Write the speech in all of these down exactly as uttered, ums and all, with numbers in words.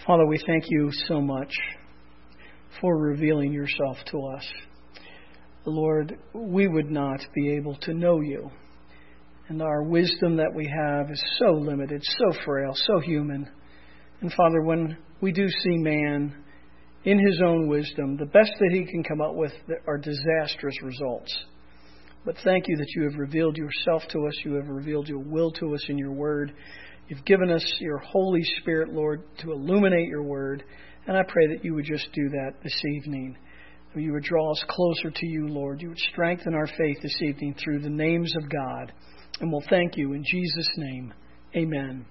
Father, we thank you so much for revealing yourself to us. Lord, we would not be able to know you. And our wisdom that we have is so limited, so frail, so human. And Father, when we do see man in his own wisdom, the best that he can come up with are disastrous results. But thank you that you have revealed yourself to us. You have revealed your will to us in your word. You've given us your Holy Spirit, Lord, to illuminate your word. And I pray that you would just do that this evening. That you would draw us closer to you, Lord. You would strengthen our faith this evening through the names of God. And we'll thank you in Jesus' name. Amen.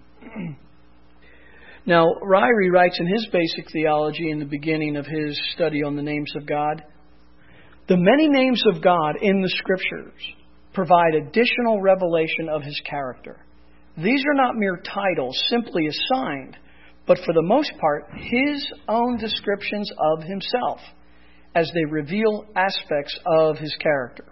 Now, Ryrie writes in his basic theology in the beginning of his study on the names of God, the many names of God in the Scriptures provide additional revelation of his character. These are not mere titles simply assigned, but for the most part, his own descriptions of himself as they reveal aspects of his character.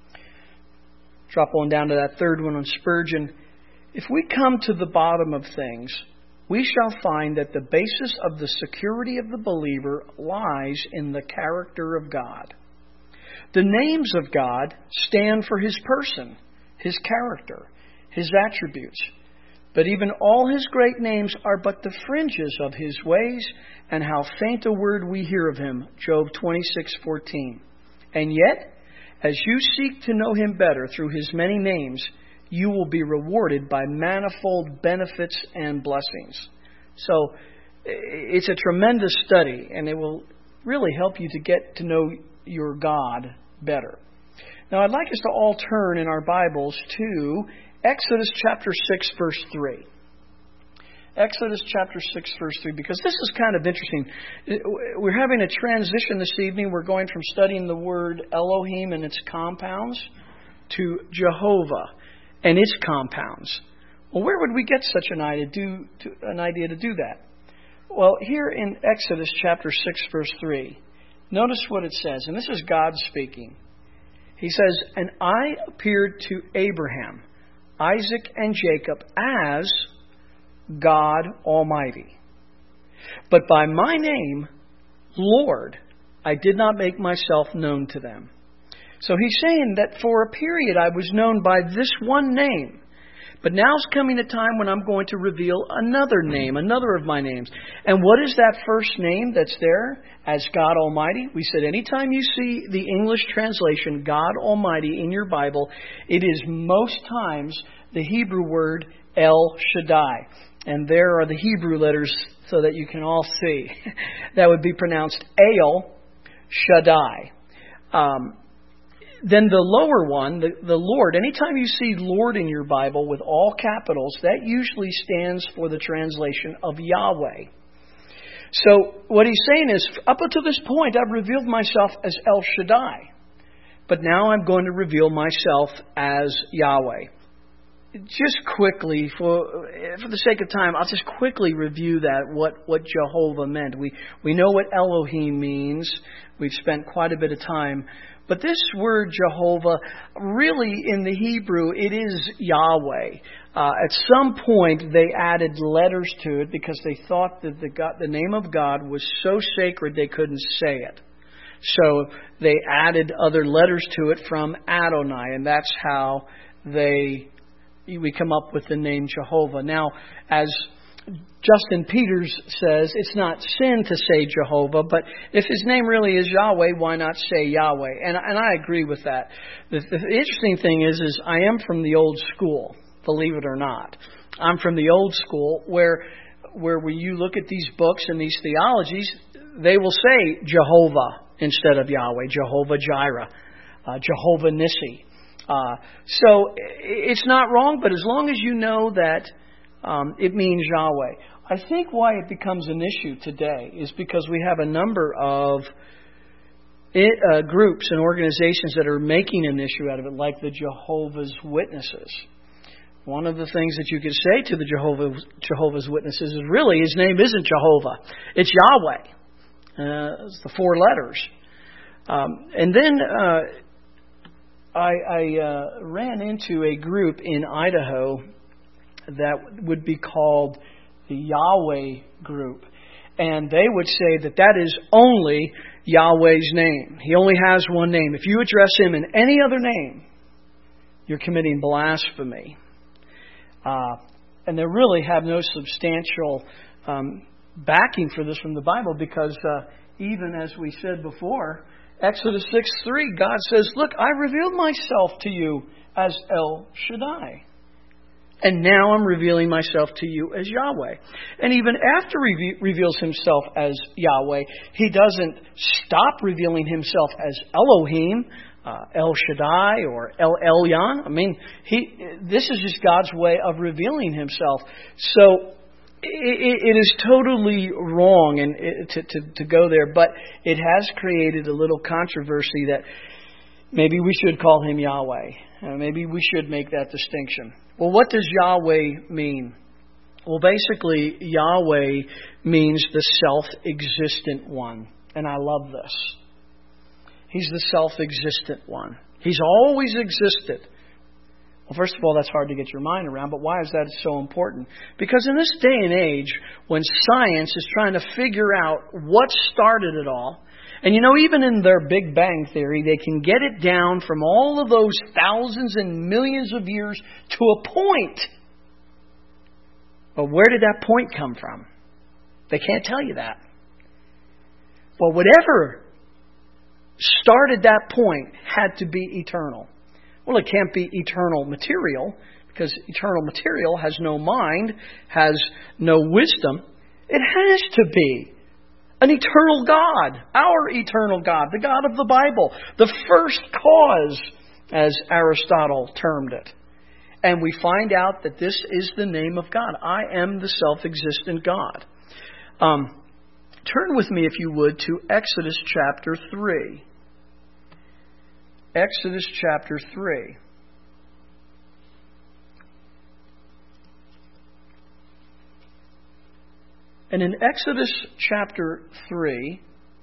Drop on down to that third one on Spurgeon. If we come to the bottom of things, we shall find that the basis of the security of the believer lies in the character of God. The names of God stand for his person, his character, his attributes. But even all his great names are but the fringes of his ways, and how faint a word we hear of him. Job twenty-six fourteen. And yet, as you seek to know him better through his many names, you will be rewarded by manifold benefits and blessings. So, it's a tremendous study, and it will really help you to get to know your God better. Now, I'd like us to all turn in our Bibles to Exodus chapter six, verse three. Exodus chapter six, verse three, because this is kind of interesting. We're having a transition this evening. We're going from studying the word Elohim and its compounds to Jehovah and its compounds. Well, where would we get such an idea, do, to, an idea to do that? Well, here in Exodus chapter six, verse three, notice what it says, and this is God speaking. He says, "And I appeared to Abraham, Isaac, and Jacob as God Almighty. But by my name, Lord, I did not make myself known to them." So he's saying that for a period I was known by this one name. But now's coming a time when I'm going to reveal another name, another of my names. And what is that first name that's there as God Almighty? We said anytime you see the English translation, God Almighty, in your Bible, it is most times the Hebrew word El Shaddai. And there are the Hebrew letters so that you can all see. That would be pronounced El Shaddai. Um, Then the lower one, the, the Lord, anytime you see Lord in your Bible with all capitals, that usually stands for the translation of Yahweh. So what he's saying is, up until this point, I've revealed myself as El Shaddai. But now I'm going to reveal myself as Yahweh. Just quickly, for for the sake of time, I'll just quickly review that, what, what Jehovah meant. We, we know what Elohim means. We've spent quite a bit of time. But this word Jehovah, really in the Hebrew, it is Yahweh. Uh, at some point, they added letters to it because they thought that the, God, the name of God was so sacred they couldn't say it. So they added other letters to it from Adonai, and that's how they we come up with the name Jehovah. Now, as Justin Peters says, it's not sin to say Jehovah, but if his name really is Yahweh, why not say Yahweh? And, and I agree with that. The, the interesting thing is, is I am from the old school, believe it or not. I'm from the old school where, where when you look at these books and these theologies, they will say Jehovah instead of Yahweh, Jehovah Jireh, uh, Jehovah Nissi. Uh, so it's not wrong, but as long as you know that Um, it means Yahweh. I think why it becomes an issue today is because we have a number of it, uh, groups and organizations that are making an issue out of it, like the Jehovah's Witnesses. One of the things that you could say to the Jehovah's, Jehovah's Witnesses is really his name isn't Jehovah. It's Yahweh. Uh, it's the four letters. Um, and then uh, I, I uh, ran into a group in Idaho that would be called the Yahweh Group. And they would say that that is only Yahweh's name. He only has one name. If you address Him in any other name, you're committing blasphemy. Uh, and they really have no substantial um, backing for this from the Bible, because uh, even as we said before, Exodus six three, God says, look, I revealed myself to you as El Shaddai. And now I'm revealing myself to you as Yahweh. And even after He reveals Himself as Yahweh, He doesn't stop revealing Himself as Elohim, uh, El Shaddai, or El Elyon. I mean, he. This is just God's way of revealing Himself. So it, it is totally wrong and it, to, to, to go there, but it has created a little controversy that maybe we should call Him Yahweh. Uh, maybe we should make that distinction. Well, what does Yahweh mean? Well, basically, Yahweh means the self-existent one. And I love this. He's the self-existent one. He's always existed. Well, first of all, that's hard to get your mind around, but why is that so important? Because in this day and age, when science is trying to figure out what started it all, and you know, even in their Big Bang Theory, they can get it down from all of those thousands and millions of years to a point. But where did that point come from? They can't tell you that. Well, whatever started that point had to be eternal. Well, it can't be eternal material, because eternal material has no mind, has no wisdom. It has to be an eternal God, our eternal God, the God of the Bible, the first cause, as Aristotle termed it. And we find out that this is the name of God. I am the self-existent God. Um, turn with me, if you would, to Exodus chapter three. Exodus chapter three. And in Exodus chapter three,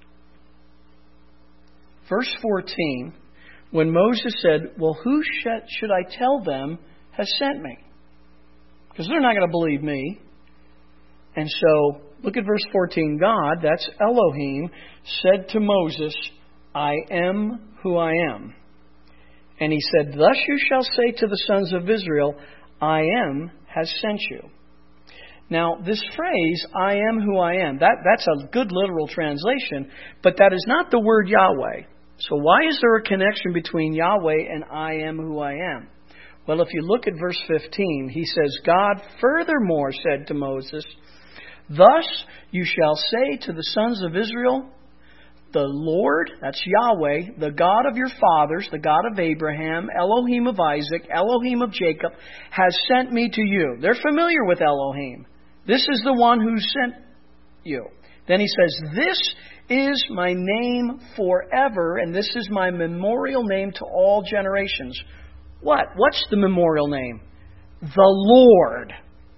verse fourteen, when Moses said, well, who should I tell them has sent me? Because they're not going to believe me. And so, look at verse fourteen. God, that's Elohim, said to Moses, I am who I am. And He said, thus you shall say to the sons of Israel, I am has sent you. Now, this phrase, I am who I am, that, that's a good literal translation, but that is not the word Yahweh. So why is there a connection between Yahweh and I am who I am? Well, if you look at verse fifteen, He says, God furthermore said to Moses, thus you shall say to the sons of Israel, the Lord, that's Yahweh, the God of your fathers, the God of Abraham, Elohim of Isaac, Elohim of Jacob, has sent me to you. They're familiar with Elohim. This is the one who sent you. Then He says, this is my name forever, and this is my memorial name to all generations. What? What's the memorial name? The Lord.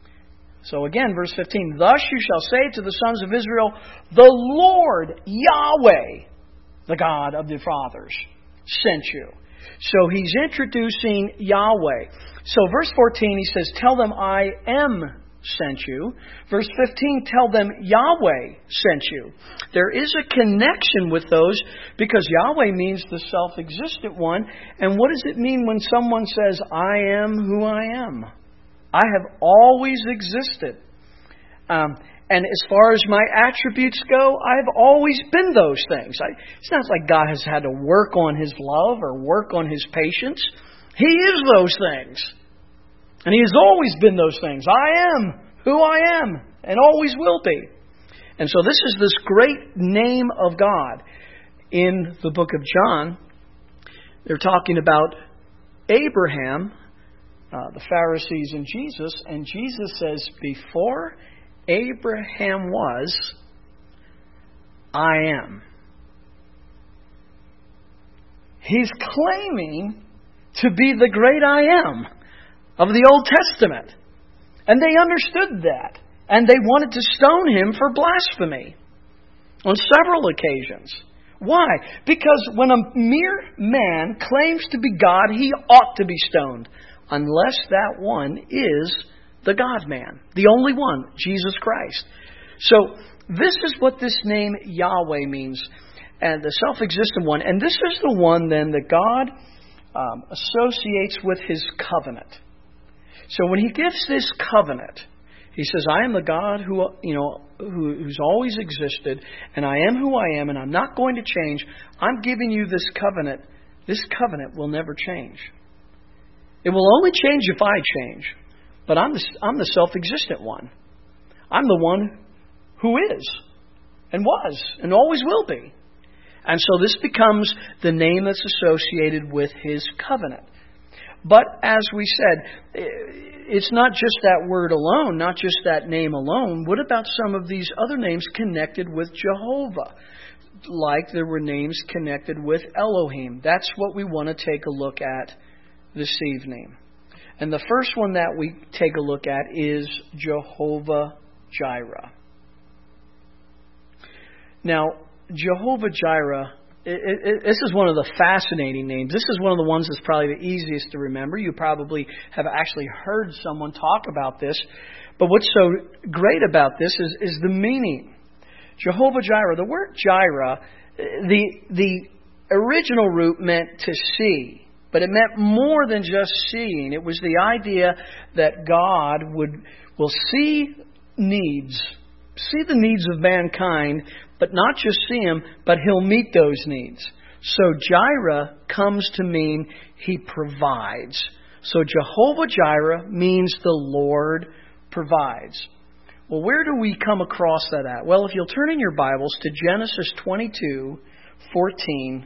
So again, verse fifteen, thus you shall say to the sons of Israel, the Lord, Yahweh, the God of the fathers, sent you. So He's introducing Yahweh. So verse fourteen, He says, tell them I am sent you. Verse fifteen, tell them Yahweh sent you. There is a connection with those, because Yahweh means the self-existent one. And what does it mean when someone says, I am who I am? I have always existed. Um, and as far as my attributes go, I've always been those things. I, it's not like God has had to work on His love or work on His patience. He is those things. And He has always been those things. I am who I am and always will be. And so this is this great name of God. In the book of John, they're talking about Abraham, Uh, the Pharisees and Jesus, and Jesus says, before Abraham was, I am. He's claiming to be the great I am of the Old Testament. And they understood that. And they wanted to stone Him for blasphemy on several occasions. Why? Because when a mere man claims to be God, he ought to be stoned. Unless that one is the God-man, the only one, Jesus Christ. So this is what this name Yahweh means, and the self-existent one. And this is the one then that God um, associates with His covenant. So when He gives this covenant, He says, I am the God who, you know, who, who's always existed, and I am who I am, and I'm not going to change. I'm giving you this covenant. This covenant will never change. It will only change if I change. But I'm the, I'm the self-existent one. I'm the one who is, and was, and always will be. And so this becomes the name that's associated with His covenant. But as we said, it's not just that word alone, not just that name alone. What about some of these other names connected with Jehovah? Like there were names connected with Elohim. That's what we want to take a look at this evening. And the first one that we take a look at is Jehovah Jireh. Now, Jehovah Jireh, it, it, this is one of the fascinating names. This is one of the ones that's probably the easiest to remember. You probably have actually heard someone talk about this. But what's so great about this is, is the meaning. Jehovah Jireh, the word Jireh, the, the original root meant to see. But it meant more than just seeing. It was the idea that God would will see needs, see the needs of mankind, but not just see them, but He'll meet those needs. So Jireh comes to mean He provides. So Jehovah Jireh means the Lord provides. Well, where do we come across that at? Well, if you'll turn in your Bibles to Genesis twenty-two fourteen.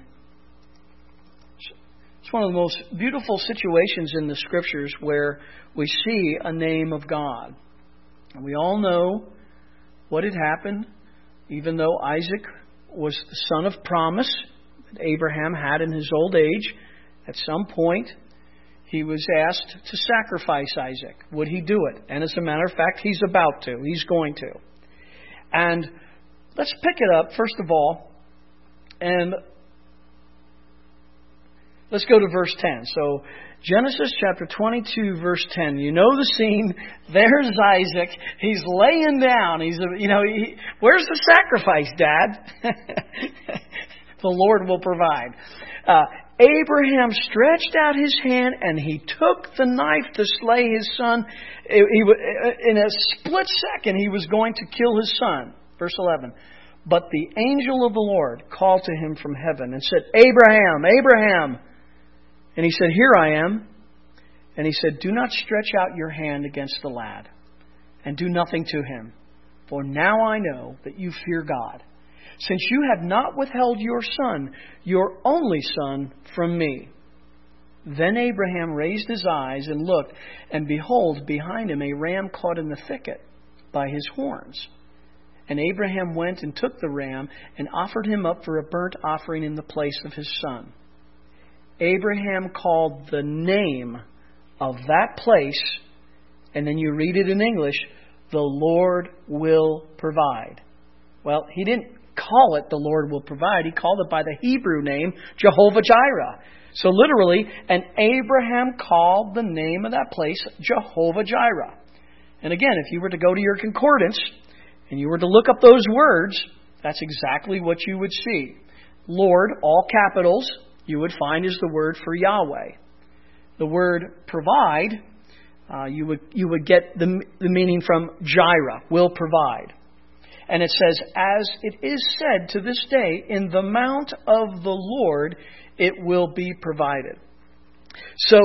It's one of the most beautiful situations in the Scriptures where we see a name of God. And we all know what had happened, even though Isaac was the son of promise that Abraham had in his old age. At some point, he was asked to sacrifice Isaac. Would he do it? And as a matter of fact, he's about to. He's going to. And let's pick it up, first of all, and let's go to verse ten. So, Genesis chapter twenty-two, verse ten. You know the scene. There's Isaac. He's laying down. He's, you know, he, where's the sacrifice, Dad? The Lord will provide. Uh, Abraham stretched out his hand and he took the knife to slay his son. He, he, in a split second, he was going to kill his son. Verse eleven. But the angel of the Lord called to him from heaven and said, Abraham, Abraham. And he said, Here I am. And he said, Do not stretch out your hand against the lad, and do nothing to him. For now I know that you fear God, since you have not withheld your son, your only son, from me. Then Abraham raised his eyes and looked, and behold, behind him a ram caught in the thicket by his horns. And Abraham went and took the ram and offered him up for a burnt offering in the place of his son. Abraham called the name of that place, and then you read it in English, the Lord will provide. Well, he didn't call it the Lord will provide. He called it by the Hebrew name, Jehovah Jireh. So literally, and Abraham called the name of that place Jehovah Jireh. And again, if you were to go to your concordance and you were to look up those words, that's exactly what you would see. Lord, all capitals, you would find is the word for Yahweh. The word provide, uh, you would you would get the, the meaning from Jireh, will provide. And it says, as it is said to this day, in the mount of the Lord it will be provided. So,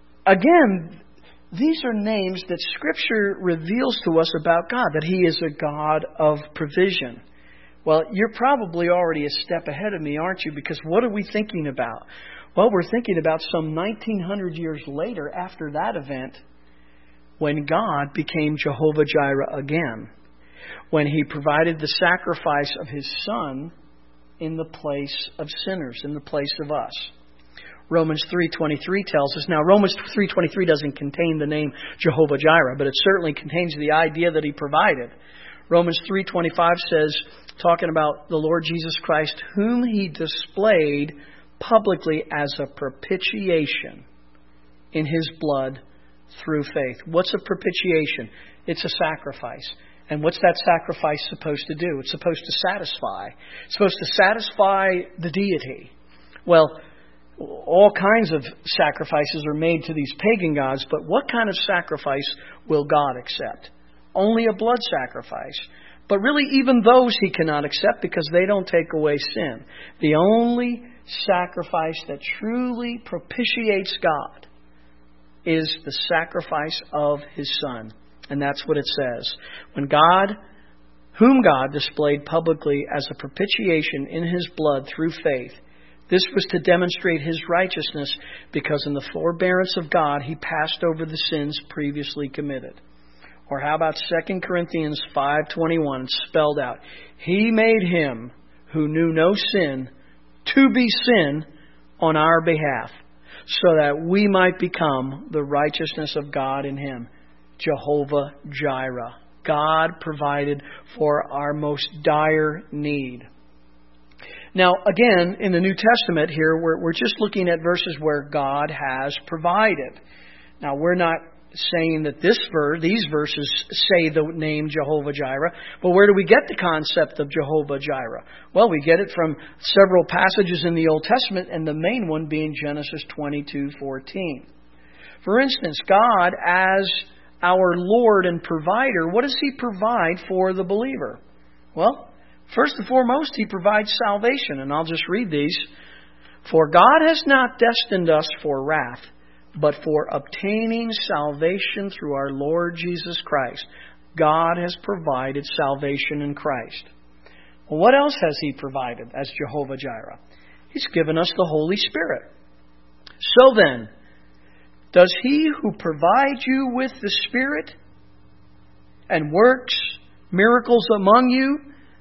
again, these are names that Scripture reveals to us about God, that He is a God of provision. Well, you're probably already a step ahead of me, aren't you? Because what are we thinking about? Well, we're thinking about some nineteen hundred years later after that event when God became Jehovah Jireh again. When He provided the sacrifice of His Son in the place of sinners, in the place of us. Romans three twenty-three tells us. Now, Romans three twenty-three doesn't contain the name Jehovah Jireh, but it certainly contains the idea that He provided. Romans three twenty-five says, talking about the Lord Jesus Christ, whom He displayed publicly as a propitiation in His blood through faith. What's a propitiation? It's a sacrifice. And what's that sacrifice supposed to do? It's supposed to satisfy. It's supposed to satisfy the deity. Well, all kinds of sacrifices are made to these pagan gods, but what kind of sacrifice will God accept? Only a blood sacrifice. But really, even those He cannot accept because they don't take away sin. The only sacrifice that truly propitiates God is the sacrifice of His Son. And that's what it says. When God, whom God displayed publicly as a propitiation in His blood through faith, this was to demonstrate His righteousness, because in the forbearance of God He passed over the sins previously committed. Or how about Second Corinthians five twenty-one, spelled out, He made Him who knew no sin to be sin on our behalf, so that we might become the righteousness of God in Him. Jehovah Jireh. God provided for our most dire need. Now, again, in the New Testament here, we're, we're just looking at verses where God has provided. Now, we're not saying that this verse, these verses say the name Jehovah Jireh, but where do we get the concept of Jehovah Jireh? Well, we get it from several passages in the Old Testament, and the main one being Genesis twenty-two fourteen. For instance, God, as our Lord and provider, what does He provide for the believer? Well, first and foremost, He provides salvation. And I'll just read these. For God has not destined us for wrath, but for obtaining salvation through our Lord Jesus Christ. God has provided salvation in Christ. Well, what else has He provided as Jehovah Jireh? He's given us the Holy Spirit. So then, does He who provides you with the Spirit and works miracles among you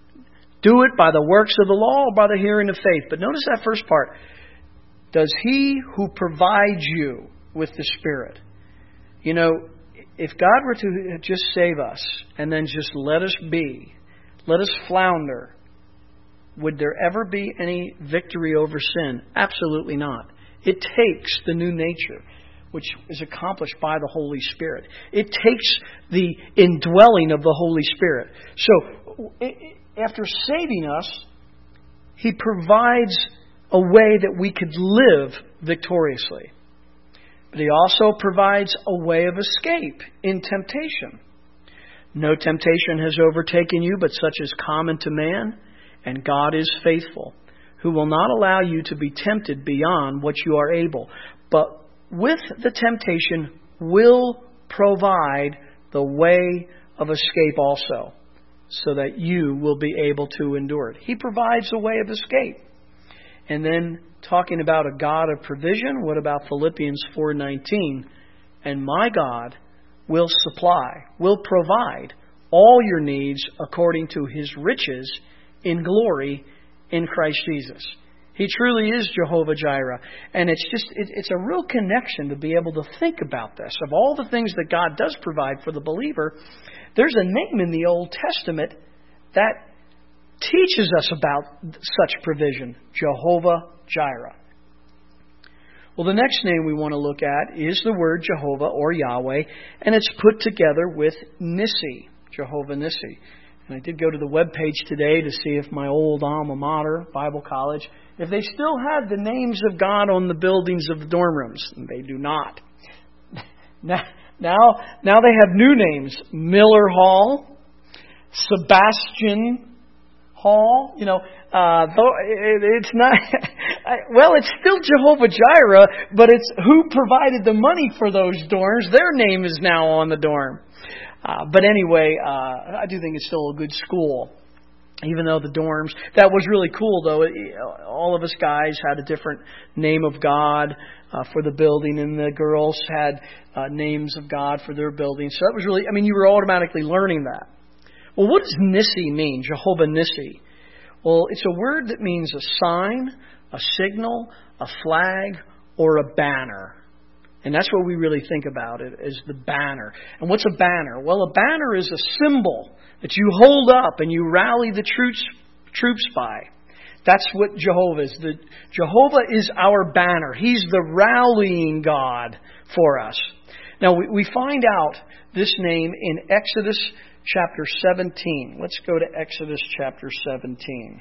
do it by the works of the law or by the hearing of faith? But notice that first part. Does He who provides you with the Spirit? You know, if God were to just save us and then just let us be, let us flounder, would there ever be any victory over sin? Absolutely not. It takes the new nature, which is accomplished by the Holy Spirit. It takes the indwelling of the Holy Spirit. So, after saving us, He provides a way that we could live victoriously. But He also provides a way of escape in temptation. No temptation has overtaken you, but such is common to man, and God is faithful, who will not allow you to be tempted beyond what you are able, but with the temptation will provide the way of escape also, so that you will be able to endure it. He provides a way of escape. And then, talking about a God of provision, what about Philippians four nineteen? And my God will supply, will provide all your needs according to His riches in glory in Christ Jesus. He truly is Jehovah Jireh. And it's just, it, it's a real connection to be able to think about this. Of all the things that God does provide for the believer, there's a name in the Old Testament that teaches us about such provision. Jehovah Jireh. Well, the next name we want to look at is the word Jehovah or Yahweh, and it's put together with Nissi, Jehovah Nissi. And I did go to the webpage today to see if my old alma mater, Bible College, if they still had the names of God on the buildings of the dorm rooms. And they do not. Now, now, now they have new names. Miller Hall, Sebastian Hall. You know, uh, it's not... Well, it's still Jehovah Jireh, but it's who provided the money for those dorms. Their name is now on the dorm. Uh, but anyway, uh, I do think it's still a good school, even though the dorms... That was really cool, though. It, all of us guys had a different name of God uh, for the building, and the girls had uh, names of God for their building. So that was really... I mean, you were automatically learning that. Well, what does Nissi mean, Jehovah Nissi? Well, it's a word that means a sign, a signal, a flag, or a banner. And that's what we really think about it, is the banner. And what's a banner? Well, a banner is a symbol that you hold up and you rally the troops troops by. That's what Jehovah is. The, Jehovah is our banner. He's the rallying God for us. Now, we, we find out this name in Exodus chapter seventeen. Let's go to Exodus chapter seventeen.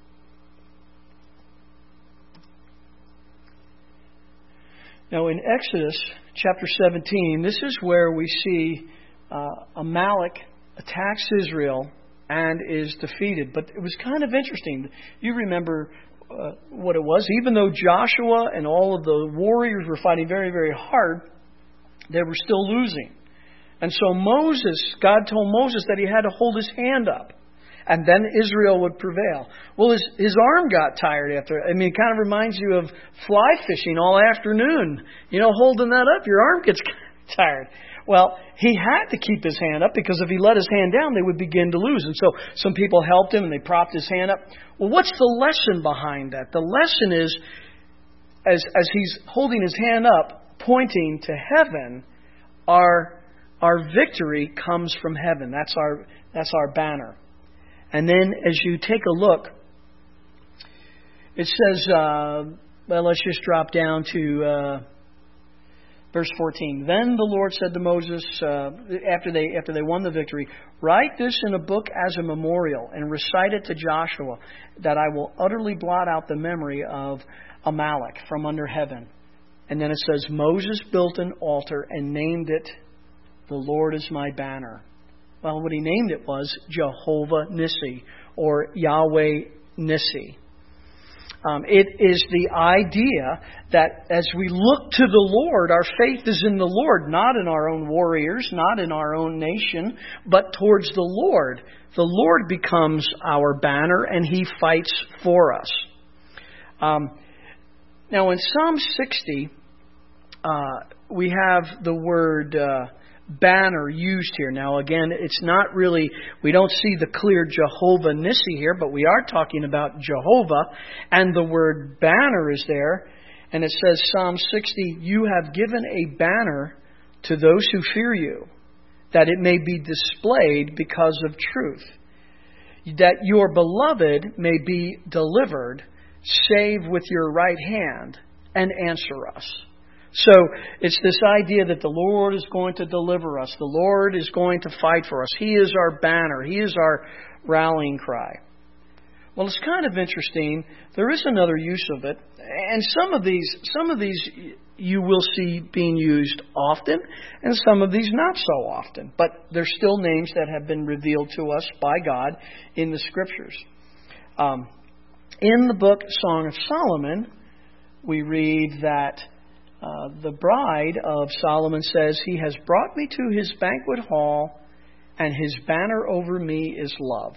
Now in Exodus chapter seventeen, this is where we see uh, Amalek attacks Israel and is defeated. But it was kind of interesting. You remember uh, what it was. Even though Joshua and all of the warriors were fighting very, very hard, they were still losing. And so Moses, God told Moses that he had to hold his hand up, and then Israel would prevail. Well, his, his arm got tired after. I mean, it kind of reminds you of fly fishing all afternoon. You know, holding that up, your arm gets tired. Well, he had to keep his hand up, because if he let his hand down, they would begin to lose. And so some people helped him and they propped his hand up. Well, what's the lesson behind that? The lesson is, as, as he's holding his hand up, pointing to heaven, our, our victory comes from heaven. That's our, that's our banner. And then as you take a look, it says, uh, well, let's just drop down to uh, verse fourteen. Then the Lord said to Moses, uh, after they after they won the victory, write this in a book as a memorial and recite it to Joshua, that I will utterly blot out the memory of Amalek from under heaven. And then it says, Moses built an altar and named it, the Lord is my banner. Well, what he named it was Jehovah Nissi, or Yahweh Nissi. Um, it is the idea that as we look to the Lord, our faith is in the Lord, not in our own warriors, not in our own nation, but towards the Lord. The Lord becomes our banner, and He fights for us. Um, now, in Psalm sixty, uh, we have the word Uh, banner used here. Now again, it's not really, we don't see the clear Jehovah Nissi here, but we are talking about Jehovah, and the word banner is there, and it says, Psalm sixty, you have given a banner to those who fear you, that it may be displayed because of truth, that your beloved may be delivered, save with your right hand, and answer us. So it's this idea that the Lord is going to deliver us. The Lord is going to fight for us. He is our banner. He is our rallying cry. Well, it's kind of interesting. There is another use of it. And some of these, some of these you will see being used often, and some of these not so often. But they're still names that have been revealed to us by God in the Scriptures. Um, in the book Song of Solomon, we read that Uh, the bride of Solomon says, he has brought me to his banquet hall, and his banner over me is love.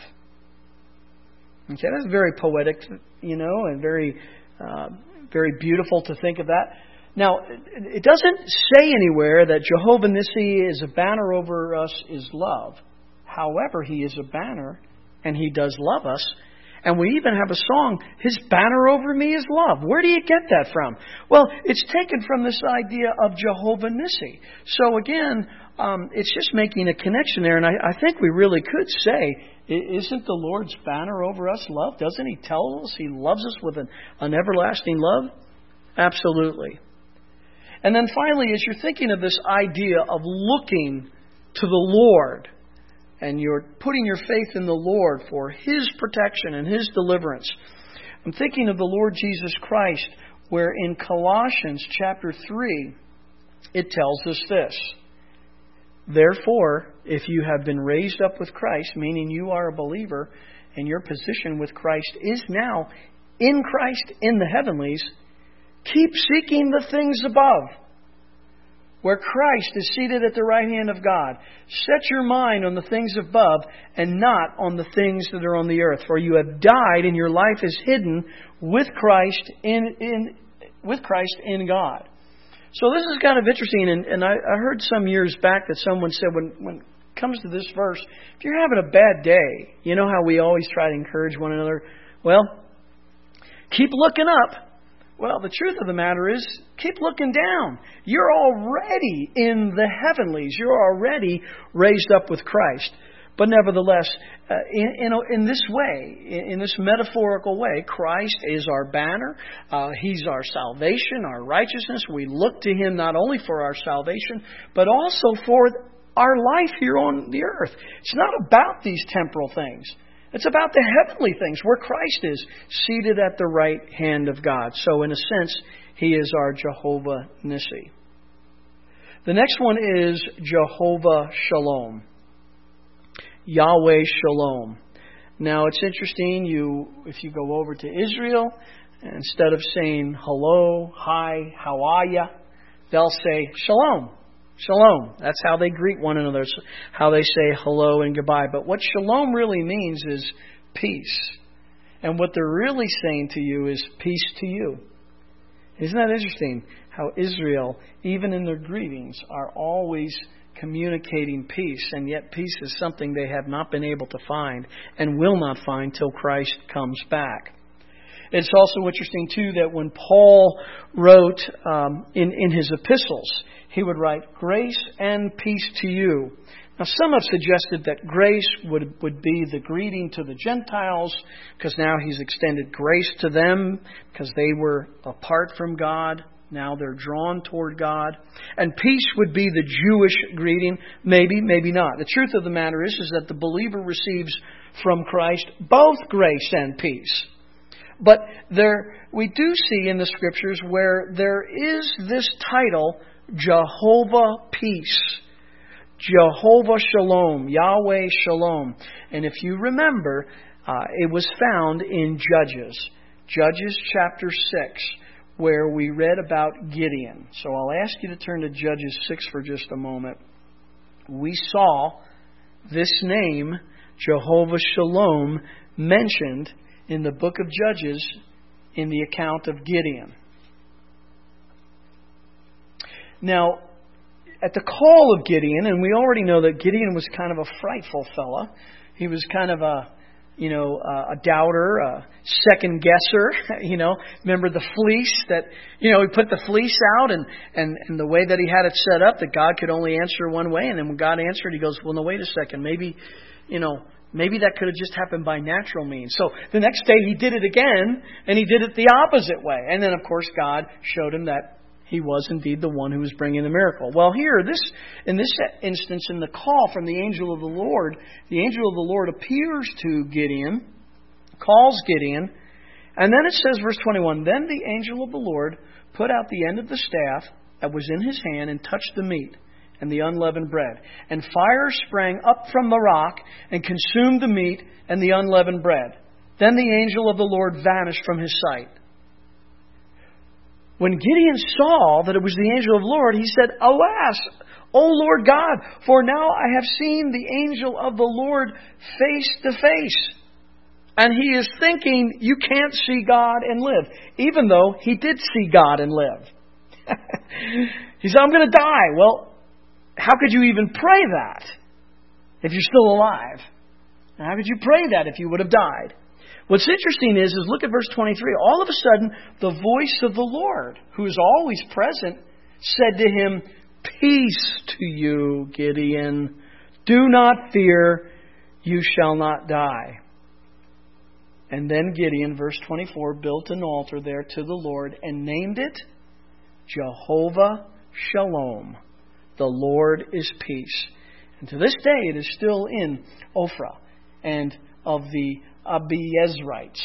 Okay, that's very poetic, you know, and very, uh, very beautiful to think of that. Now, it doesn't say anywhere that Jehovah Nissi is a banner over us is love. However, He is a banner, and He does love us. And we even have a song, His banner over me is love. Where do you get that from? Well, it's taken from this idea of Jehovah Nissi. So again, um, it's just making a connection there. And I, I think we really could say, isn't the Lord's banner over us love? Doesn't He tell us He loves us with an, an everlasting love? Absolutely. And then finally, as you're thinking of this idea of looking to the Lord, and you're putting your faith in the Lord for His protection and His deliverance, I'm thinking of the Lord Jesus Christ, where in Colossians chapter three, it tells us this. Therefore, if you have been raised up with Christ, meaning you are a believer, and your position with Christ is now in Christ in the heavenlies, keep seeking the things above, where Christ is seated at the right hand of God. Set your mind on the things above and not on the things that are on the earth. For you have died and your life is hidden with Christ in, in, with Christ in God. So this is kind of interesting. And, and I, I heard some years back that someone said when, when it comes to this verse, if you're having a bad day, you know how we always try to encourage one another? Well, keep looking up. Well, the truth of the matter is, keep looking down. You're already in the heavenlies. You're already raised up with Christ. But nevertheless, uh, in, in, in this way, in, in this metaphorical way, Christ is our banner. Uh, He's our salvation, our righteousness. We look to Him not only for our salvation, but also for our life here on the earth. It's not about these temporal things. It's about the heavenly things where Christ is seated at the right hand of God. So in a sense, He is our Jehovah Nissi. The next one is Jehovah Shalom. Yahweh Shalom. Now it's interesting, you if you go over to Israel, instead of saying hello, hi, how are ya, they'll say shalom. Shalom. That's how they greet one another, how they say hello and goodbye. But what shalom really means is peace. And what they're really saying to you is peace to you. Isn't that interesting? How Israel, even in their greetings, are always communicating peace. And yet peace is something they have not been able to find and will not find till Christ comes back. It's also interesting, too, that when Paul wrote um, in, in his epistles, he would write, grace and peace to you. Now, some have suggested that grace would, would be the greeting to the Gentiles, because now he's extended grace to them, because they were apart from God. Now they're drawn toward God. And peace would be the Jewish greeting. Maybe, maybe not. The truth of the matter is, is that the believer receives from Christ both grace and peace. But there, we do see in the Scriptures where there is this title, Jehovah Peace. Jehovah Shalom. Yahweh Shalom. And if you remember, uh, it was found in Judges. Judges chapter six, where we read about Gideon. So I'll ask you to turn to Judges six for just a moment. We saw this name, Jehovah Shalom, mentioned in the book of Judges in the account of Gideon. Now, at the call of Gideon, and we already know that Gideon was kind of a frightful fella. He was kind of a, you know, a doubter, a second guesser. You know, remember the fleece that, you know, he put the fleece out, and, and, and the way that he had it set up, that God could only answer one way. And then when God answered, he goes, well, no, wait a second. Maybe, you know, maybe that could have just happened by natural means. So the next day he did it again, and he did it the opposite way. And then, of course, God showed him that he was indeed the one who was bringing the miracle. Well, here, this in this instance, in the call from the angel of the Lord, the angel of the Lord appears to Gideon, calls Gideon, and then it says, verse twenty-one, then the angel of the Lord put out the end of the staff that was in his hand and touched the meat and the unleavened bread. And fire sprang up from the rock and consumed the meat and the unleavened bread. Then the angel of the Lord vanished from his sight. When Gideon saw that it was the angel of the Lord, he said, alas, O Lord God, for now I have seen the angel of the Lord face to face. And he is thinking, you can't see God and live, even though he did see God and live. He said, I'm going to die. Well, how could you even pray that if you're still alive? How could you pray that if you would have died? What's interesting is, is look at verse twenty-three. All of a sudden, the voice of the Lord, who is always present, said to him, peace to you, Gideon. Do not fear, you shall not die. And then Gideon, verse twenty-four, built an altar there to the Lord and named it Jehovah Shalom. The Lord is peace. And to this day, it is still in Ophrah and of the Abiezrites.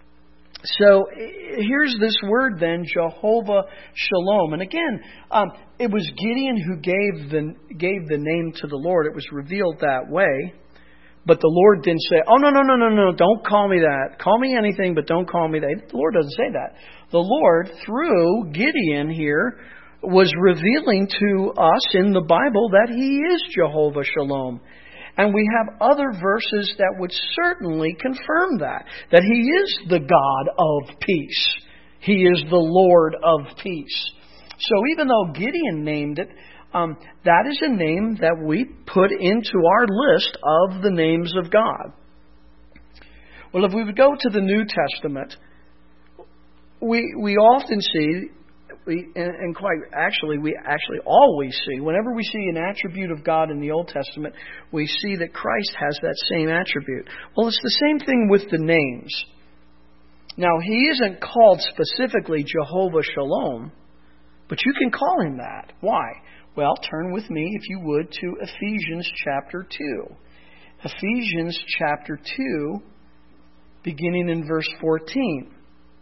So here's this word then, Jehovah Shalom. And again, um, it was Gideon who gave the gave the name to the Lord. It was revealed that way. But the Lord didn't say, oh, no, no, no, no, no, don't call me that. Call me anything, but don't call me that. The Lord doesn't say that. The Lord, through Gideon here, was revealing to us in the Bible that He is Jehovah Shalom. And we have other verses that would certainly confirm that. That He is the God of peace. He is the Lord of peace. So even though Gideon named it, um, that is a name that we put into our list of the names of God. Well, if we would go to the New Testament, we we often see, we and, and quite actually, we actually always see, whenever we see an attribute of God in the Old Testament, we see that Christ has that same attribute. Well, it's the same thing with the names. Now, He isn't called specifically Jehovah Shalom, but you can call Him that. Why? Well, turn with me, if you would, to Ephesians chapter two. Ephesians chapter two, beginning in verse fourteen.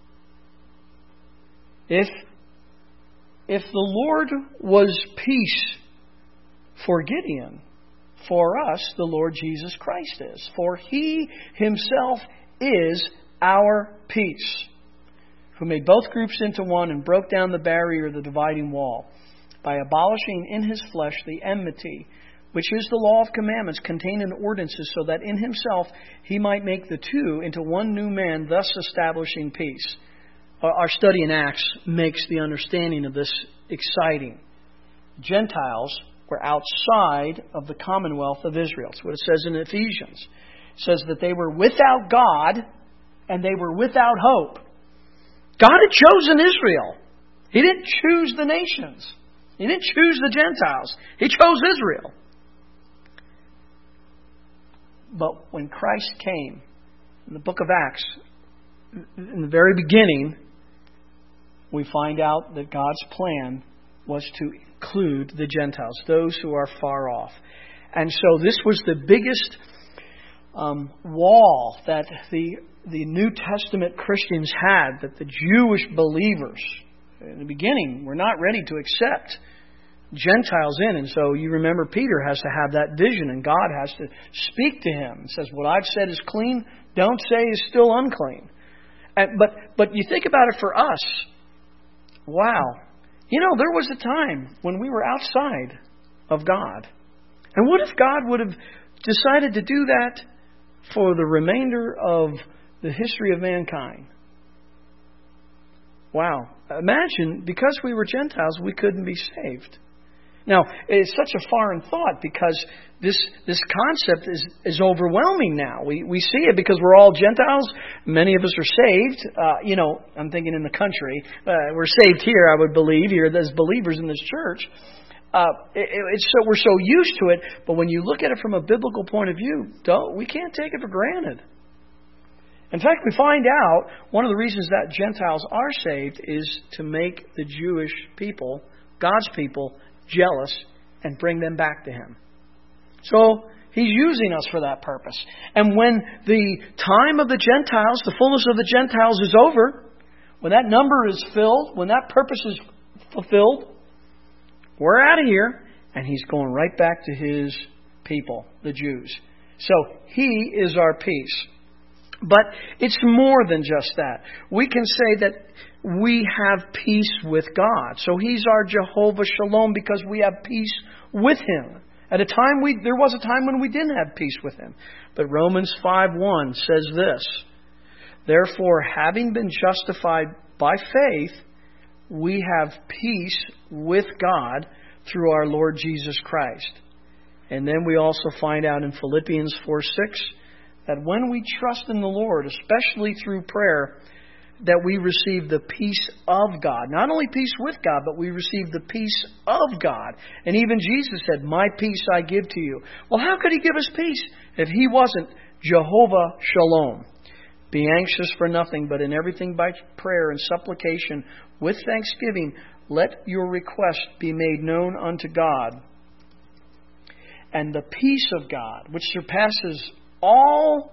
If, if the Lord was peace for Gideon, for us the Lord Jesus Christ is. For He Himself is our peace, who made both groups into one and broke down the barrier, the dividing wall, by abolishing in His flesh the enmity, which is the law of commandments contained in ordinances, so that in Himself He might make the two into one new man, thus establishing peace. Our study in Acts makes the understanding of this exciting. Gentiles were outside of the commonwealth of Israel. That's what it says in Ephesians. It says that they were without God and they were without hope. God had chosen Israel. He didn't choose the nations. He didn't choose the Gentiles. He chose Israel. But when Christ came, in the book of Acts, in the very beginning, we find out that God's plan was to include the Gentiles, those who are far off. And so this was the biggest um, wall that the, the New Testament Christians had, that the Jewish believers, in the beginning, were not ready to accept Gentiles in. And so you remember Peter has to have that vision, and God has to speak to him. It says, what I've said is clean, don't say is still unclean. And, but, but you think about it for us. Wow. You know, there was a time when we were outside of God. And what if God would have decided to do that for the remainder of the history of mankind? Wow. Imagine, because we were Gentiles, we couldn't be saved. Now, it's such a foreign thought because this this concept is, is overwhelming now. We we see it because we're all Gentiles. Many of us are saved. Uh, you know, I'm thinking in the country. Uh, we're saved here, I would believe, here as believers in this church. Uh, it, it's so we're so used to it. But when you look at it from a biblical point of view, don't, we can't take it for granted. In fact, we find out one of the reasons that Gentiles are saved is to make the Jewish people, God's people, jealous and bring them back to Him. So He's using us for that purpose. And when the time of the Gentiles, the fullness of the Gentiles is over, when that number is filled, when that purpose is fulfilled, we're out of here, and He's going right back to His people, the Jews. So He is our peace. But it's more than just that. We can say that we have peace with God. So He's our Jehovah Shalom because we have peace with Him. At a time, we there was a time when we didn't have peace with Him. But Romans five one says this, therefore, having been justified by faith, we have peace with God through our Lord Jesus Christ. And then we also find out in Philippians four six that when we trust in the Lord, especially through prayer, that we receive the peace of God. Not only peace with God, but we receive the peace of God. And even Jesus said, my peace I give to you. Well, how could He give us peace if He wasn't Jehovah Shalom? Be anxious for nothing, but in everything by prayer and supplication with thanksgiving, let your request be made known unto God. And the peace of God, which surpasses all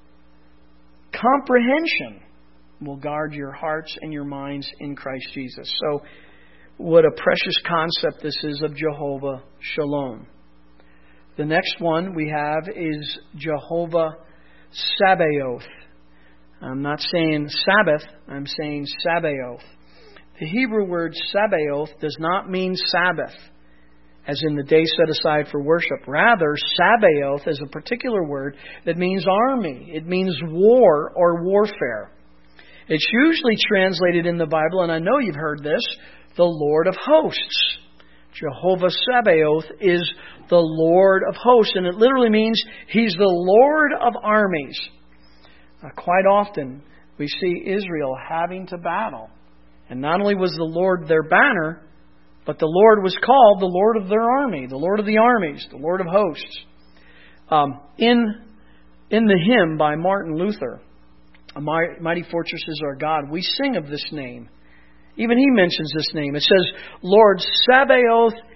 comprehension, will guard your hearts and your minds in Christ Jesus. So, what a precious concept this is of Jehovah Shalom. The next one we have is Jehovah Sabaoth. I'm not saying Sabbath, I'm saying Sabaoth. The Hebrew word Sabaoth does not mean Sabbath, as in the day set aside for worship. Rather, Sabaoth is a particular word that means army. It means war or warfare. It's usually translated in the Bible, and I know you've heard this, the Lord of hosts. Jehovah Sabaoth is the Lord of hosts, and it literally means He's the Lord of armies. Uh, quite often, we see Israel having to battle. And not only was the Lord their banner, but the Lord was called the Lord of their army, the Lord of the armies, the Lord of hosts. Um, in, in the hymn by Martin Luther, A Mighty Fortress is Our God, we sing of this name. Even he mentions this name. It says, Lord Sabaoth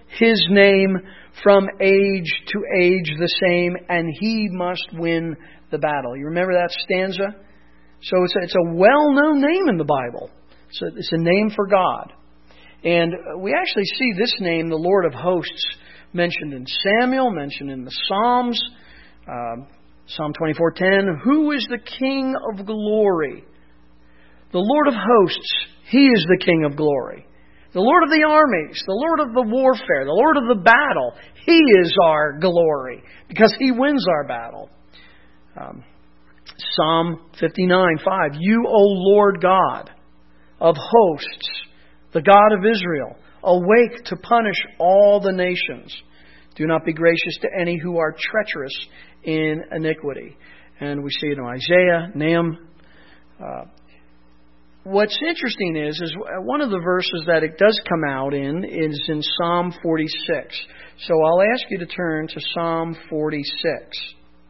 His name from age to age the same, and He must win the battle. You remember that stanza? So it's a, it's a well-known name in the Bible. It's a, it's a name for God. And we actually see this name, the Lord of Hosts, mentioned in Samuel, mentioned in the Psalms. Uh, Psalm twenty-four ten, who is the King of glory? The Lord of Hosts, He is the King of glory. The Lord of the armies, the Lord of the warfare, the Lord of the battle, He is our glory because He wins our battle. Um, Psalm fifty-nine five, you, O Lord God of hosts, the God of Israel, awake to punish all the nations. Do not be gracious to any who are treacherous in iniquity. And we see it in Isaiah, Nahum. Uh, what's interesting is, is one of the verses that it does come out in is in Psalm forty-six. So I'll ask you to turn to Psalm forty-six.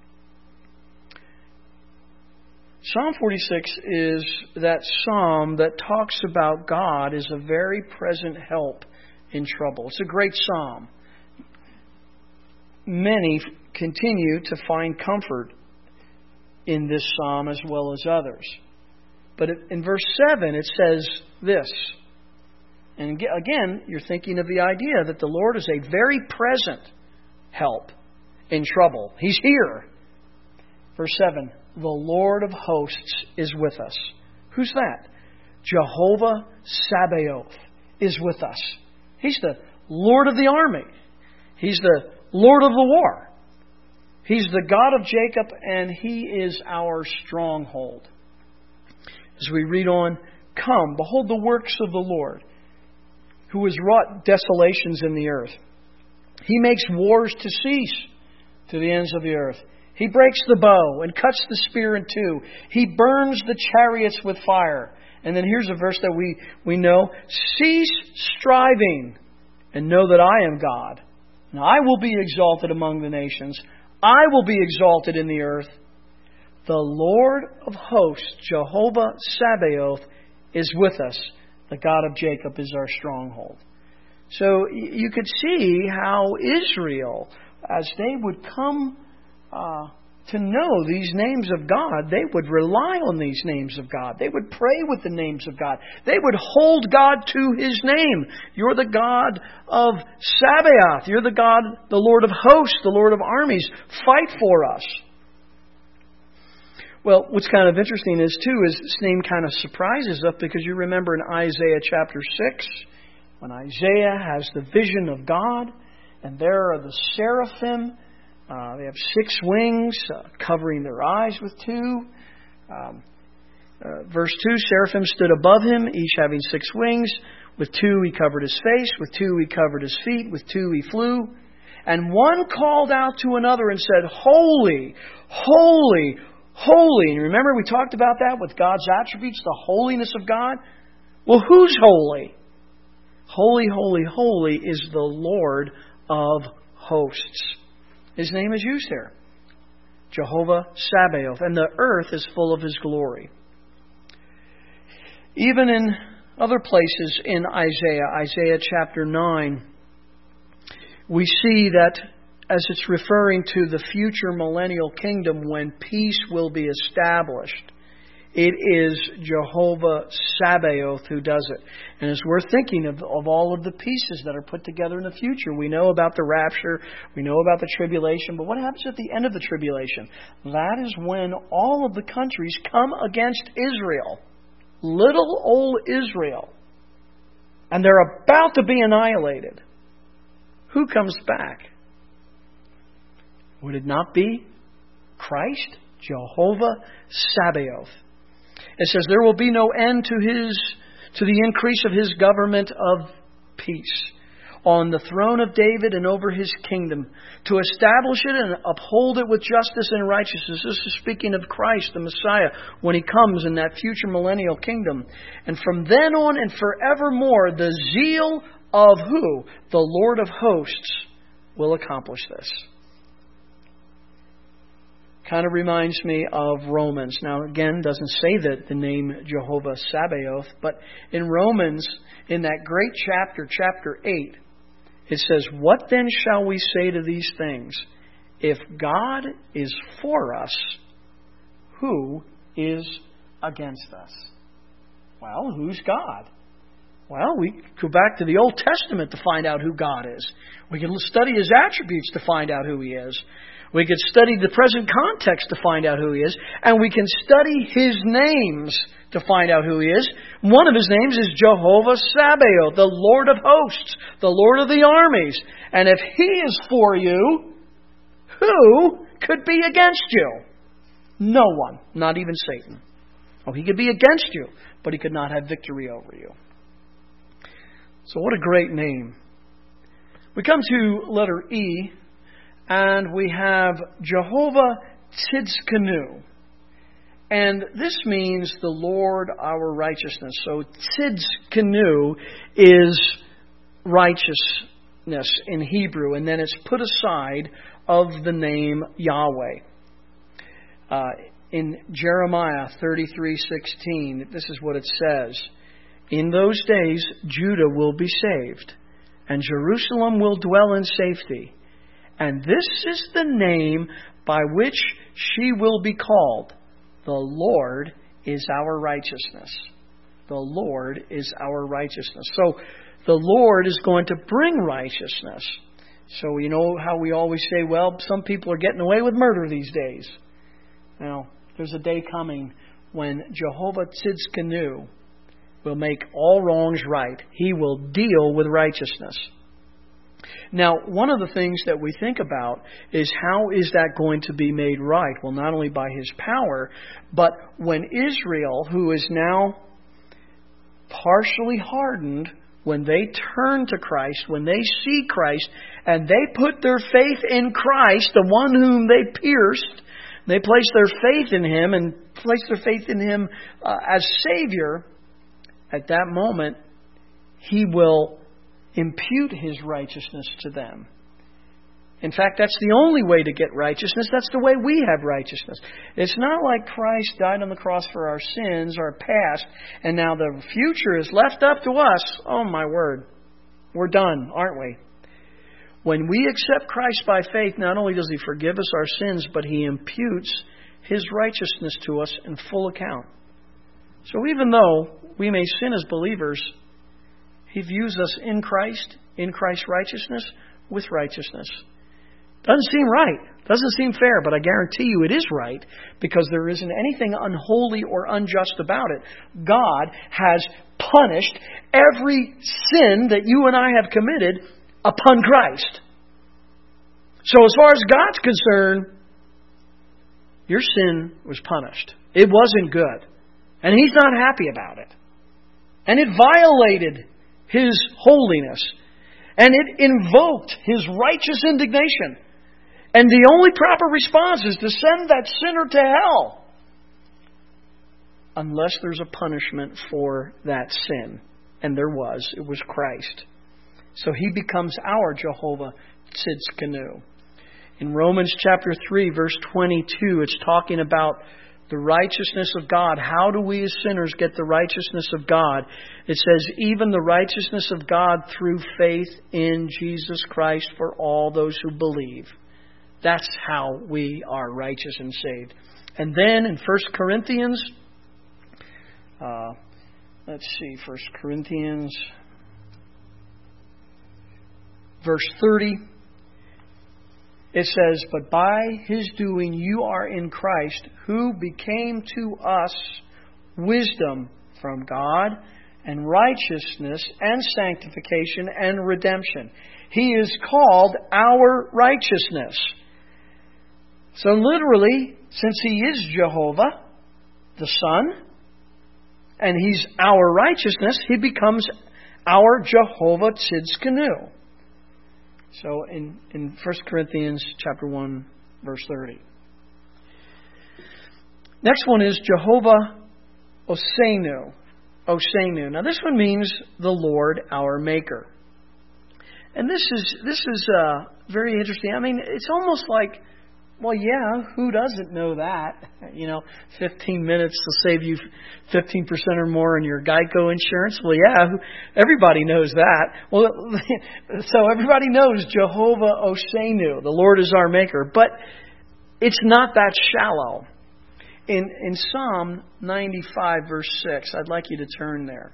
Psalm forty-six is that psalm that talks about God as a very present help in trouble. It's a great psalm. Many continue to find comfort in this psalm as well as others. But in verse seven it says this. And again, you're thinking of the idea that the Lord is a very present help in trouble. He's here. Verse seven, the Lord of hosts is with us. Who's that? Jehovah Sabaoth is with us. He's the Lord of the army. He's the Lord of the war. He's the God of Jacob, and He is our stronghold. As we read on, come, behold the works of the Lord, who has wrought desolations in the earth. He makes wars to cease to the ends of the earth. He breaks the bow and cuts the spear in two. He burns the chariots with fire. And then here's a verse that we, we know. Cease striving and know that I am God. And I will be exalted among the nations. I will be exalted in the earth. The Lord of hosts, Jehovah Sabaoth, is with us. The God of Jacob is our stronghold. So you could see how Israel, as they would come uh, to know these names of God, they would rely on these names of God. They would pray with the names of God. They would hold God to His name. You're the God of Sabaoth. You're the God, the Lord of hosts, the Lord of armies. Fight for us. Well, what's kind of interesting is, too, is this name kind of surprises us because you remember in Isaiah chapter six, when Isaiah has the vision of God, and there are the seraphim. Uh, they have six wings, uh, covering their eyes with two. Um, uh, verse two, seraphim stood above Him, each having six wings. With two He covered His face, with two He covered His feet, with two He flew. And one called out to another and said, Holy, holy, holy. And remember we talked about that with God's attributes, the holiness of God? Well, who's holy? Holy, holy, holy is the Lord of hosts. His name is used here. Jehovah Sabaoth. And the earth is full of His glory. Even in other places in Isaiah, Isaiah chapter nine, we see that as it's referring to the future millennial kingdom when peace will be established, it is Jehovah Sabaoth who does it. And as we're thinking of, of all of the pieces that are put together in the future, we know about the rapture, we know about the tribulation, but what happens at the end of the tribulation? That is when all of the countries come against Israel. Little old Israel. And they're about to be annihilated. Who comes back? Would it not be Christ? Jehovah Sabaoth. It says, there will be no end to his to the increase of His government of peace on the throne of David and over His kingdom, to establish it and uphold it with justice and righteousness. This is speaking of Christ, the Messiah, when He comes in that future millennial kingdom. And from then on and forevermore, the zeal of who? The Lord of hosts will accomplish this. Kind of reminds me of Romans. Now, again, doesn't say that the name Jehovah Sabaoth, but in Romans, in that great chapter, chapter eight, It says, "What then shall we say to these things? If God is for us, who is against us?" Well, who's God? Well, we go back to the Old Testament to find out who God is. We can study His attributes to find out who He is. We could study the present context to find out who He is. And we can study His names to find out who He is. One of His names is Jehovah Sabaoth, the Lord of hosts, the Lord of the armies. And if He is for you, who could be against you? No one, not even Satan. Oh, he could be against you, but he could not have victory over you. So what a great name. We come to letter E, and we have Jehovah Tzidkenu. And this means the Lord our righteousness. So Tzidkenu is righteousness in Hebrew, and then it's put aside of the name Yahweh. Uh, in Jeremiah thirty-three sixteen, this is what it says. "In those days Judah will be saved, and Jerusalem will dwell in safety. And this is the name by which she will be called. The Lord is our righteousness." The Lord is our righteousness. So the Lord is going to bring righteousness. So you know how we always say, well, some people are getting away with murder these days. Now, there's a day coming when Jehovah Tzidkenu will make all wrongs right. He will deal with righteousness. Now, one of the things that we think about is how is that going to be made right? Well, not only by His power, but when Israel, who is now partially hardened, when they turn to Christ, when they see Christ, and they put their faith in Christ, the one whom they pierced, they place their faith in Him and place their faith in Him uh, as Savior, at that moment, He will impute His righteousness to them. In fact, that's the only way to get righteousness. That's the way we have righteousness. It's not like Christ died on the cross for our sins, our past, and now the future is left up to us. Oh my word. We're done, aren't we? When we accept Christ by faith, not only does He forgive us our sins, but He imputes His righteousness to us in full account. So even though we may sin as believers, He views us in Christ, in Christ's righteousness, with righteousness. Doesn't seem right. Doesn't seem fair, but I guarantee you it is right, because there isn't anything unholy or unjust about it. God has punished every sin that you and I have committed upon Christ. So as far as God's concerned, your sin was punished. It wasn't good. And He's not happy about it. And it violated His holiness. And it invoked His righteous indignation. And the only proper response is to send that sinner to hell. Unless there's a punishment for that sin. And there was. It was Christ. So He becomes our Jehovah Tzidkenu. In Romans chapter three, verse twenty-two, it's talking about the righteousness of God. How do we as sinners get the righteousness of God? It says, even the righteousness of God through faith in Jesus Christ for all those who believe. That's how we are righteous and saved. And then in First Corinthians, uh, let's see, First Corinthians, verse thirty, it says, but by His doing you are in Christ, who became to us wisdom from God, and righteousness, and sanctification, and redemption. He is called our righteousness. So literally, since He is Jehovah, the Son, and He's our righteousness, He becomes our Jehovah Tzidkenu. So in, in First Corinthians chapter one, verse thirty. Next one is Jehovah Osenu. Osenu. Now this one means the Lord our Maker. And this is this is uh, very interesting. I mean, it's almost like Well, yeah, who doesn't know that? You know, fifteen minutes will save you fifteen percent or more in your Geico insurance. Well, yeah, everybody knows that. Well, so everybody knows Jehovah Osenu, the Lord is our maker. But it's not that shallow. In, in Psalm ninety-five, verse six, I'd like you to turn there.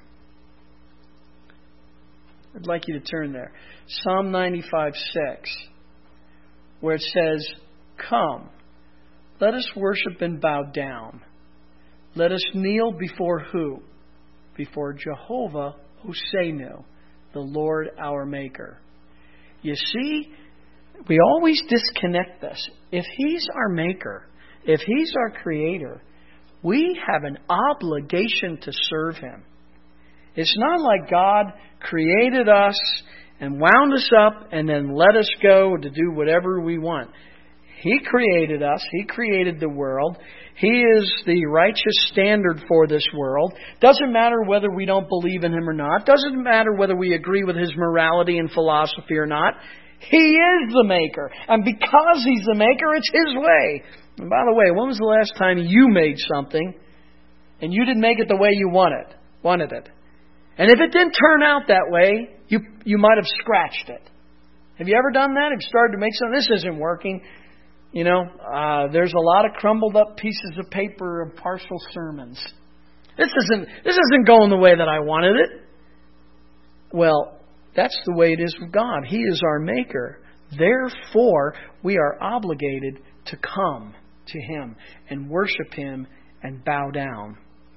I'd like you to turn there. Psalm ninety-five, six, where it says, "Come, let us worship and bow down. Let us kneel before who? Before Jehovah Osenu, the Lord our Maker." You see, we always disconnect this. If He's our Maker, if He's our Creator, we have an obligation to serve Him. It's not like God created us and wound us up and then let us go to do whatever we want. He created us. He created the world. He is the righteous standard for this world. Doesn't matter whether we don't believe in Him or not. Doesn't matter whether we agree with His morality and philosophy or not. He is the Maker. And because He's the Maker, it's His way. And by the way, when was the last time you made something and you didn't make it the way you wanted, wanted it? And if it didn't turn out that way, you you might have scratched it. Have you ever done that? Have you started to make something? This isn't working. You know, uh, there's a lot of crumbled up pieces of paper and partial sermons. This isn't this isn't going the way that I wanted it. Well, that's the way it is with God. He is our Maker. Therefore, we are obligated to come to Him and worship Him and bow down.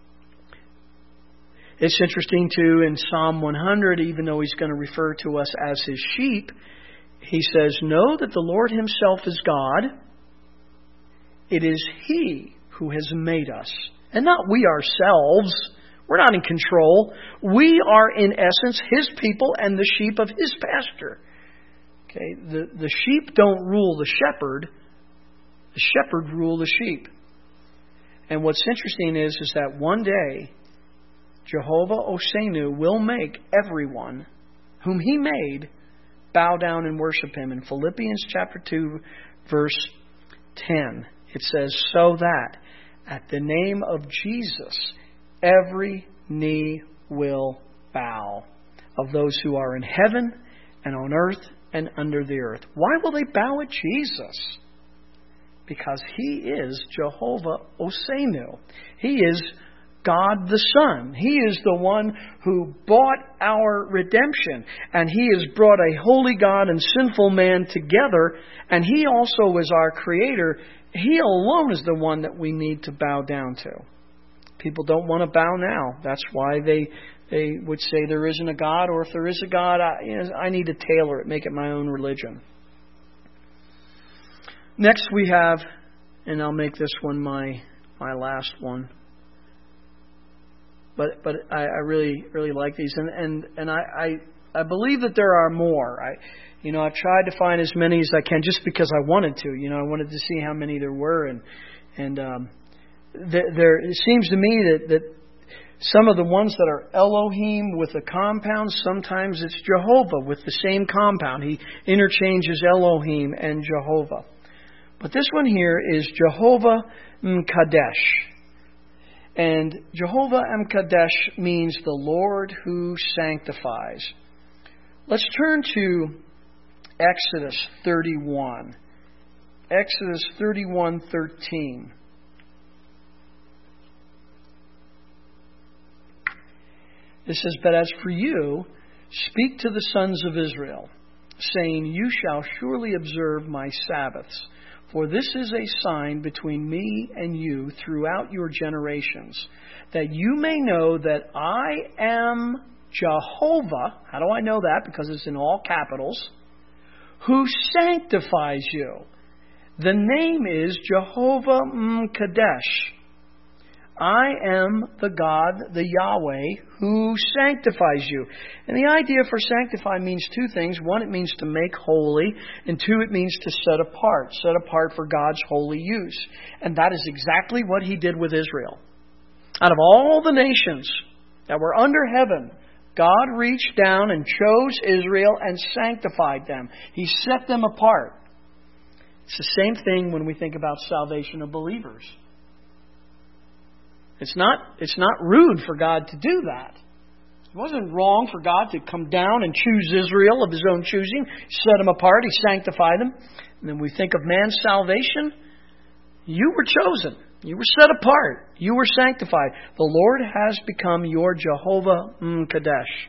It's interesting, too, in Psalm one hundred, even though He's going to refer to us as His sheep, He says, "Know that the Lord Himself is God. It is He who has made us, and not we ourselves. We're not in control. We are, in essence, His people and the sheep of His pasture." Okay, the, the sheep don't rule the shepherd. The shepherd rule the sheep. And what's interesting is, is that one day, Jehovah Osenu will make everyone whom He made bow down and worship Him. In Philippians chapter two, verse ten, it says, "So that at the name of Jesus, every knee will bow, of those who are in heaven and on earth and under the earth." Why will they bow at Jesus? Because He is Jehovah Osenu. He is God the Son. He is the one who bought our redemption. And He has brought a holy God and sinful man together. And He also is our Creator. He alone is the one that we need to bow down to. People don't want to bow now. That's why they they would say there isn't a God, or if there is a God, I, you know, I need to tailor it, make it my own religion. Next we have, and I'll make this one my my last one. But but I, I really really like these, and and and I, I I believe that there are more. I you know I've tried to find as many as I can, just because I wanted to. You know I wanted to see how many there were, and and um, there, there it seems to me that that some of the ones that are Elohim with a compound, sometimes it's Jehovah with the same compound. He interchanges Elohim and Jehovah. But this one here is Jehovah M'Kadesh. And Jehovah M'Kadesh means the Lord who sanctifies. Let's turn to Exodus thirty-one. Exodus thirty-one thirteen. It says, "But as for you, speak to the sons of Israel, saying, You shall surely observe my Sabbaths. For this is a sign between me and you throughout your generations, that you may know that I am Jehovah." How do I know that? Because it's in all capitals. "Who sanctifies you." The name is Jehovah M'Kadesh. I am the God, the Yahweh, who sanctifies you. And the idea for sanctify means two things. One, it means to make holy. And two, it means to set apart. Set apart for God's holy use. And that is exactly what He did with Israel. Out of all the nations that were under heaven, God reached down and chose Israel and sanctified them. He set them apart. It's the same thing when we think about salvation of believers. It's not, it's not rude for God to do that. It wasn't wrong for God to come down and choose Israel of His own choosing, set them apart, He sanctified them. And then we think of man's salvation. You were chosen. You were set apart. You were sanctified. The Lord has become your Jehovah M'Kadesh.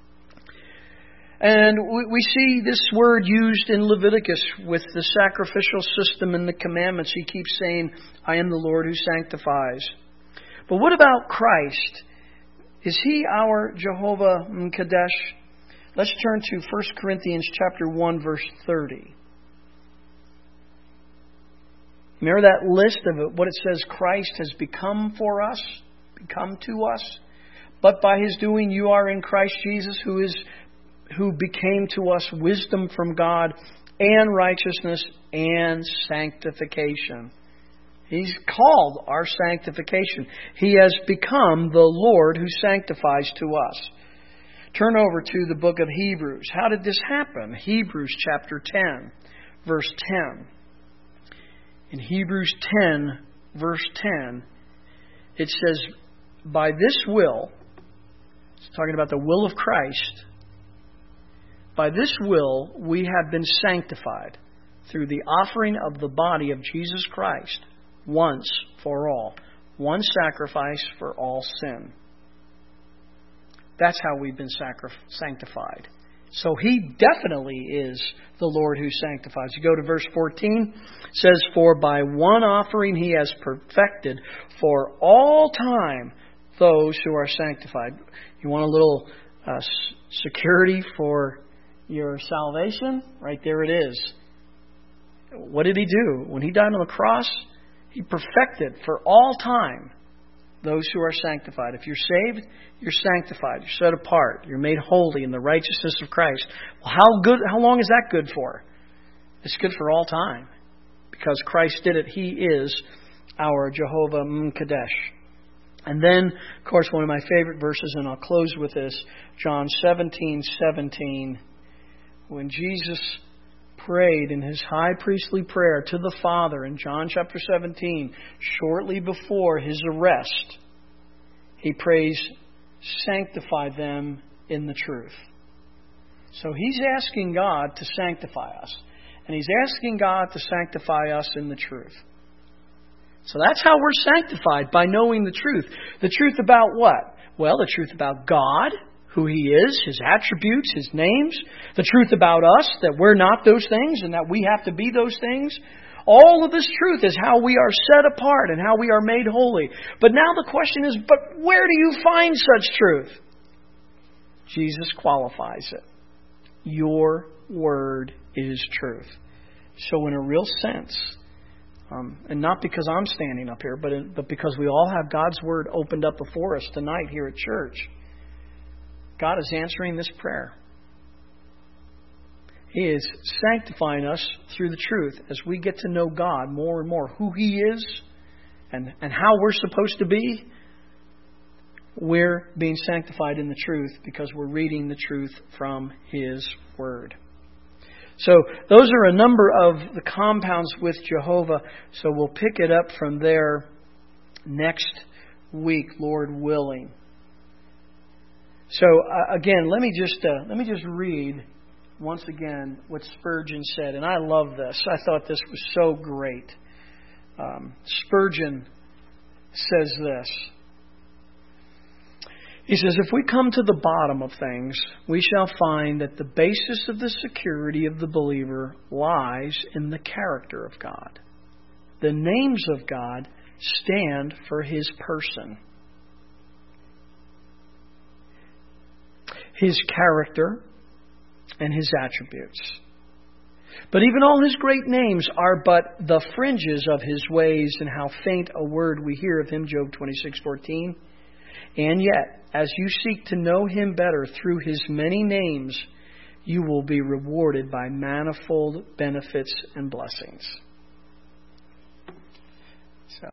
And we see this word used in Leviticus with the sacrificial system and the commandments. He keeps saying, I am the Lord who sanctifies. But what about Christ? Is He our Jehovah M'Kadesh? Let's turn to First Corinthians chapter one, verse thirty. Remember that list of what it says Christ has become for us, become to us? But by His doing you are in Christ Jesus, who is who became to us wisdom from God and righteousness and sanctification. He's called our sanctification. He has become the Lord who sanctifies to us. Turn over to the book of Hebrews. How did this happen? Hebrews chapter ten, verse ten. In Hebrews ten, verse ten, it says, by this will, it's talking about the will of Christ, by this will we have been sanctified through the offering of the body of Jesus Christ once for all. One sacrifice for all sin. That's how we've been sacri- sanctified. So He definitely is the Lord who sanctifies. You go to verse fourteen. It says, for by one offering He has perfected for all time those who are sanctified. You want a little uh, security for your salvation? Right there it is. What did He do? When He died on the cross, He perfected for all time those who are sanctified. If you're saved, you're sanctified. You're set apart. You're made holy in the righteousness of Christ. Well, how good? How long is that good for? It's good for all time. Because Christ did it. He is our Jehovah M'Kadesh. And then, of course, one of my favorite verses, and I'll close with this, John seventeen seventeen. When Jesus prayed in His high priestly prayer to the Father in John chapter seventeen, shortly before His arrest, He prays, sanctify them in the truth. So He's asking God to sanctify us. And He's asking God to sanctify us in the truth. So that's how we're sanctified, by knowing the truth. The truth about what? Well, the truth about God, who He is, His attributes, His names. The truth about us, that we're not those things and that we have to be those things. All of this truth is how we are set apart and how we are made holy. But now the question is, but where do you find such truth? Jesus qualifies it. Your word is truth. So in a real sense, um, and not because I'm standing up here, but, in, but because we all have God's word opened up before us tonight here at church, God is answering this prayer. He is sanctifying us through the truth as we get to know God more and more, who He is and, and how we're supposed to be. We're being sanctified in the truth because we're reading the truth from His Word. So those are a number of the compounds with Jehovah. So we'll pick it up from there next week, Lord willing. So uh, again, let me just uh, let me just read once again what Spurgeon said, and I love this. I thought this was so great. Um, Spurgeon says this. He says, if we come to the bottom of things, we shall find that the basis of the security of the believer lies in the character of God. The names of God stand for His person, His character, and His attributes. But even all His great names are but the fringes of His ways, and how faint a word we hear of Him, Job twenty-six fourteen. And yet, as you seek to know Him better through His many names, you will be rewarded by manifold benefits and blessings.